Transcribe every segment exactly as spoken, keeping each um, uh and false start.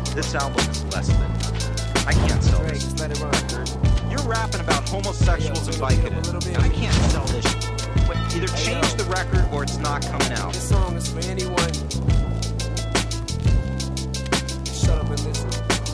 This album is less than nothing. I can't sell this. Just let it run. You're rapping about homosexuals and Vicodin, and I can't sell this shit. But either change the record or it's not coming out. This song is for anyone. Shut up and listen.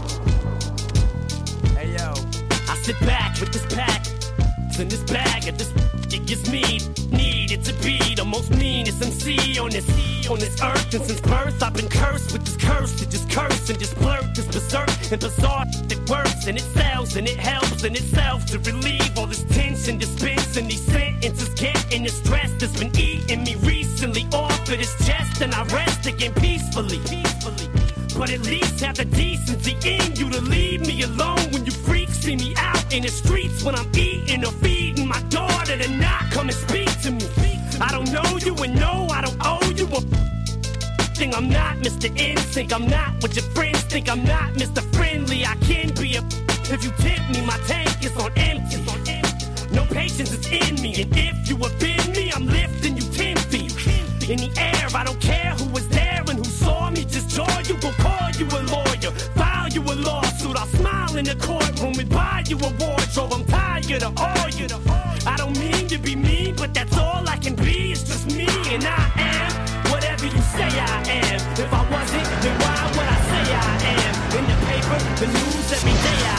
Hey yo, I sit back with this pack, in this bag, and this it gives me needed to be the most meanest M C on this on this earth. And since birth, I've been cursed with this curse to just curse and just blurt this berserk and bizarre that works, and it sells and it helps in itself to relieve all this tension, dispensing these sentences, getting the stress that's been eating me recently off of this chest, and I rest again peacefully. Peacefully. But at least have the decency in you to leave me alone when you freaks see me out in the streets when I'm eating or feeding my daughter to not come and speak to me. I don't know you and no, I don't owe you a thing. I'm not Mister Insync, I'm not what your friends think. I'm not Mister Friendly, I can be a if you tip me, my tank is on empty. No patience is in me, and if you offend me, I'm lifting you ten feet in the air. I don't care who was there and who saw me, just jaw you, will call you a lawyer, file you a lawsuit. I'll smile in the courtroom and buy you a wardrobe. I'm tired of all you. I don't mean to be mean, but that's all I can be. It's just me, and I am whatever you say I am. If I wasn't, then why would I say I am? In the paper, the news, every day I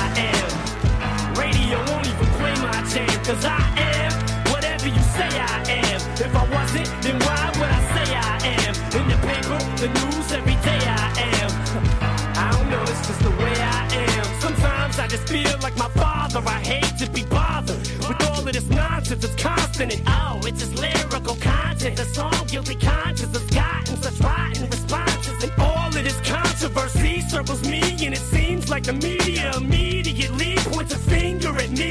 am. Radio won't even play my jam, cause I am whatever you say I am. If I wasn't, then why would I say I am? In the paper, the news, every day I am. I don't know, it's just the way I am. Sometimes I just feel like my father. I hate to be bothered with all of this nonsense. It's constant and oh, it's just lyrical content. The song Guilty Conscience has gotten such rotten responses, and all of this controversy circles me, and it seems like the media immediately points a finger at me.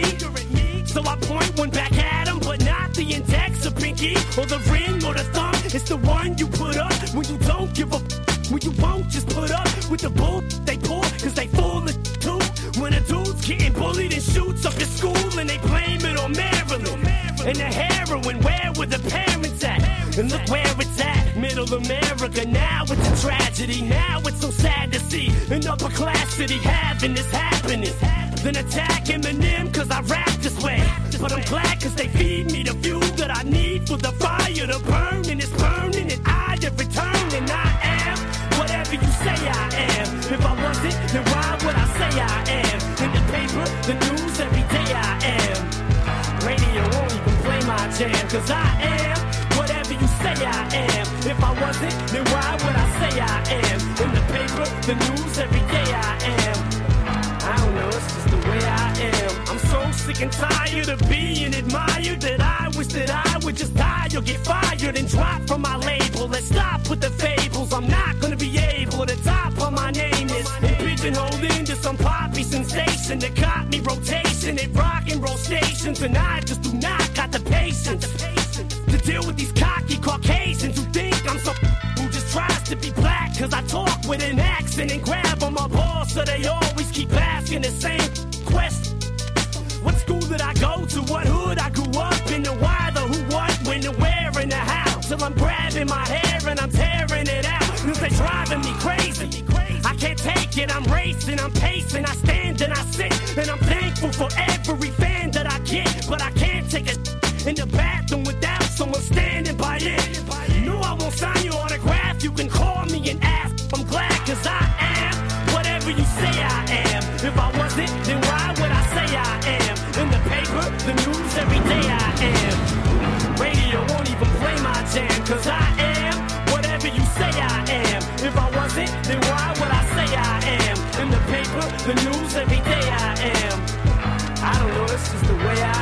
So I point one back at him, but not the index or pinky or the ring or the thumb. It's the one you put up when you don't give a f- when you won't just put up with the bull they pull, cause they full of too. When a dude's getting bullied and shoots up his school, and they blame it on Maryland and the heroin, where were the parents at? And look where it's at, middle America. Now it's a tragedy, now it's so sad to see an upper class city having this happening. Then attack Eminem cause I rap this way, but I'm glad cause they feed me the fuel that I need for the fire to burn, and it's burning and I have returned, and I am whatever you say I am. If I wasn't, then why would I say I am? In the paper, the news, every day I am. Radio won't even play my jam, cause I am whatever you say I am. If I wasn't, then why would I say I am? In the paper, the news, every day I am. I don't know, it's just the way I am. I'm so sick and tired of being admired that I wish that I would just die or get fired and drop from my label. Let's stop with the fables. I'm not gonna be able to top on my name is and pigeonholed into some poppy sensation that caught me rotation at rock and roll stations, and I just do not got the patience to deal with these cocky Caucasians who think I'm so who just tries to be black cause I talk with an accent and grab on my balls, so they always keep asking the same question. What school did I go to? What hood I grew up in? The why, the who, what, when, the where, and the how. Till I'm grabbing my hair and I'm tearing it out, cause they driving me crazy. I can't take it, I'm racing, I'm pacing, I stand and I sit, and I'm thankful for every fan that I get, but I can't take it in the bathroom without someone standing by it. No, I won't sign your autograph, you can call me and ask. I'm glad cause I am whatever you say I am. If I wasn't, then why would I say I am? In the paper, the news, every day I am. Radio won't even play my jam, cause I am whatever you say I am. If I wasn't, then why would I say I am? In the paper, the news, every day I am. I don't know, it's just the way I